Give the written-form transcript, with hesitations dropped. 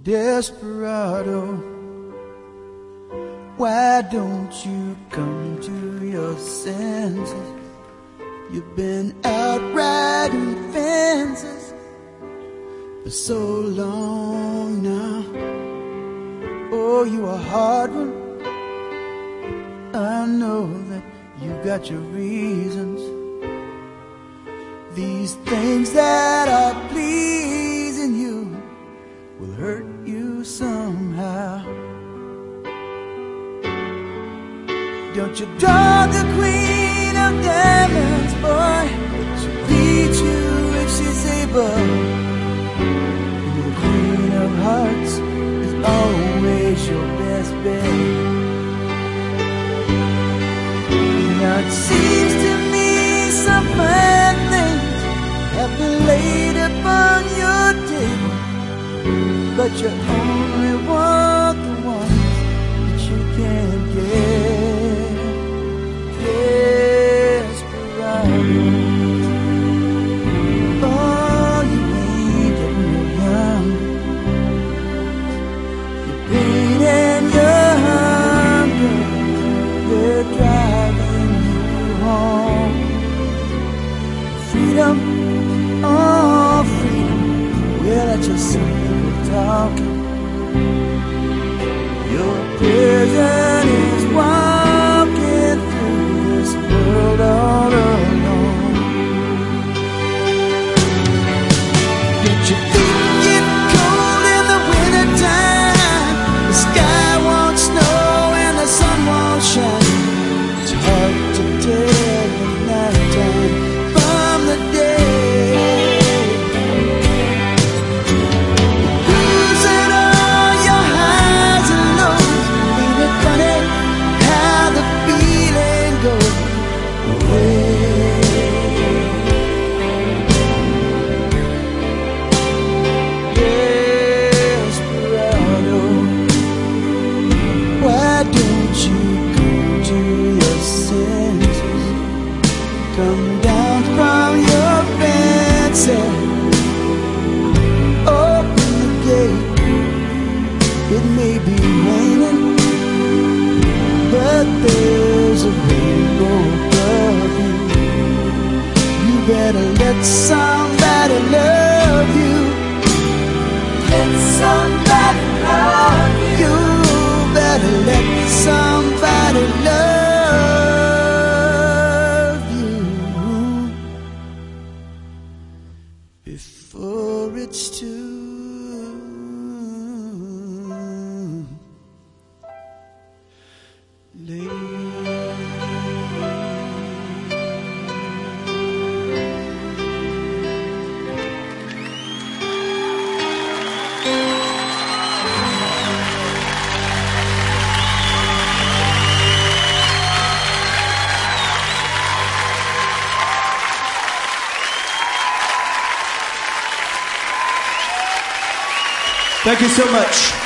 Desperado, why don't you come to your senses? You've been out riding fences for so long now. Oh, you a hard one. I know that you got your reasons. These things that are pleasing you will hurt you somehow. Don't you draw the queen of diamonds, boy. She'll beat you if she's able. And the queen of hearts is always your best bet. Now it seems to me some fine things have been laid upon your table, but you only want the ones that you can't get. Desperado, oh, you ain't getting no young. Your pain and your hunger, they're driving you home. Freedom, oh freedom, well that's just some people talking. Your prison is walking through this world all alone. Don't you think it's cold in the wintertime? The sky won't snow and the sun won't shine. It's hard to tell the nighttime from the day. Losing all your highs and lows. Ain't it funny how the feeling goes away? Desperado, why don't you come to your senses? Come down from your fence and open the gate. It may be raining, but there's a rainbow above you. You better let somebody love you. Let somebody love you. You better let somebody love you before it's too late. Thank you so much.